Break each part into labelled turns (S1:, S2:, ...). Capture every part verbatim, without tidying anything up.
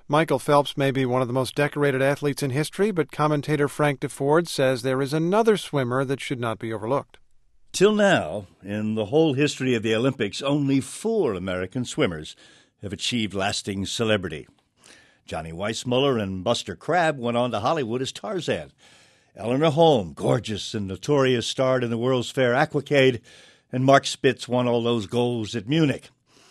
S1: Michael Phelps may be one of the most decorated athletes in history, but commentator Frank DeFord says there is another swimmer that should not be overlooked.
S2: Till now, in the whole history of the Olympics, only four American swimmers have achieved lasting celebrity. Johnny Weissmuller and Buster Crabbe went on to Hollywood as Tarzan. Eleanor Holm, gorgeous and notorious, starred in the World's Fair Aquacade, and Mark Spitz won all those golds at Munich.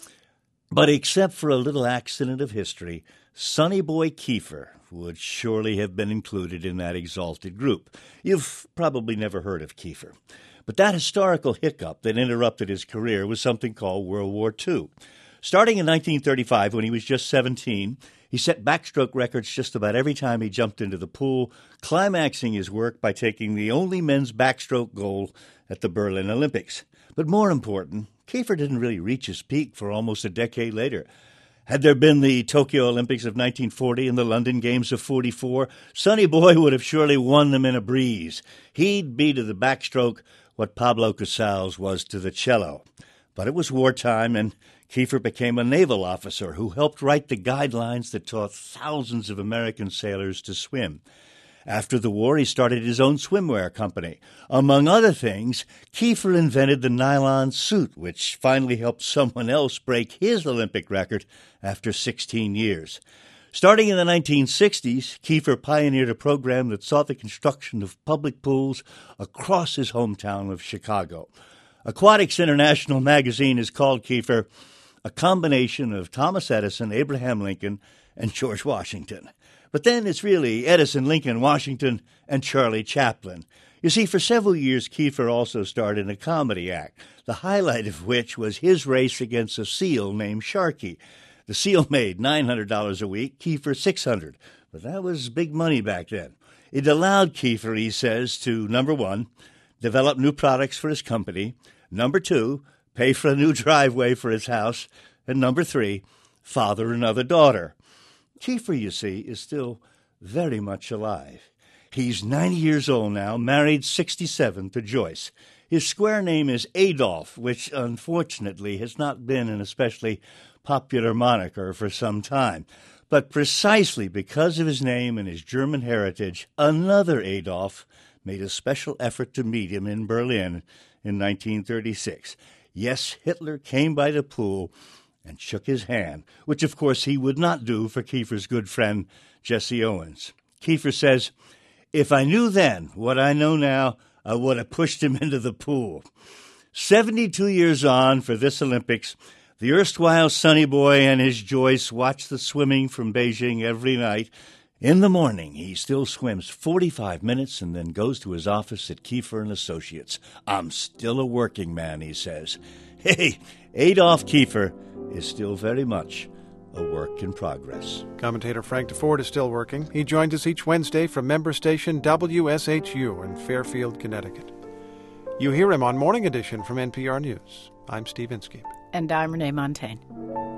S2: But except for a little accident of history, Sonny Boy Kiefer would surely have been included in that exalted group. You've probably never heard of Kiefer. But that historical hiccup that interrupted his career was something called World War Two. Starting in nineteen thirty-five, when he was just seventeen, he set backstroke records just about every time he jumped into the pool, climaxing his work by taking the only men's backstroke gold at the Berlin Olympics. But more important, Kiefer didn't really reach his peak for almost a decade later. Had there been the Tokyo Olympics of nineteen forty and the London Games of forty-four, Sonny Boy would have surely won them in a breeze. He'd be to the backstroke what Pablo Casals was to the cello. But it was wartime, and Kiefer became a naval officer who helped write the guidelines that taught thousands of American sailors to swim. After the war, he started his own swimwear company. Among other things, Kiefer invented the nylon suit, which finally helped someone else break his Olympic record after sixteen years. Starting in the nineteen sixties, Kiefer pioneered a program that saw the construction of public pools across his hometown of Chicago. Aquatics International magazine has called Kiefer a combination of Thomas Edison, Abraham Lincoln, and George Washington. But then it's really Edison, Lincoln, Washington, and Charlie Chaplin. You see, for several years, Kiefer also starred in a comedy act, the highlight of which was his race against a seal named Sharky. The seal made nine hundred dollars a week, Kiefer six hundred dollars. But that was big money back then. It allowed Kiefer, he says, to, number one, develop new products for his company, number two, pay for a new driveway for his house, and number three, father another daughter. Kiefer, you see, is still very much alive. He's ninety years old now, married sixty-seven to Joyce. His square name is Adolf, which unfortunately has not been an especially popular moniker for some time. But precisely because of his name and his German heritage, another Adolf made a special effort to meet him in Berlin in nineteen thirty-six. Yes, Hitler came by the pool and shook his hand, which of course he would not do for Kiefer's good friend Jesse Owens. Kiefer says, "If I knew then what I know now, I would have pushed him into the pool." seventy-two years on for this Olympics, the erstwhile Sonny Boy and his Joyce watch the swimming from Beijing every night. In the morning, he still swims forty-five minutes and then goes to his office at Kiefer and Associates. "I'm still a working man," he says. Hey, Adolf Kiefer is still very much a work in progress.
S1: Commentator Frank DeFord is still working. He joins us each Wednesday from member station W S H U in Fairfield, Connecticut. You hear him on Morning Edition from N P R News. I'm Steve Inskeep.
S3: And I'm Renee Montaigne.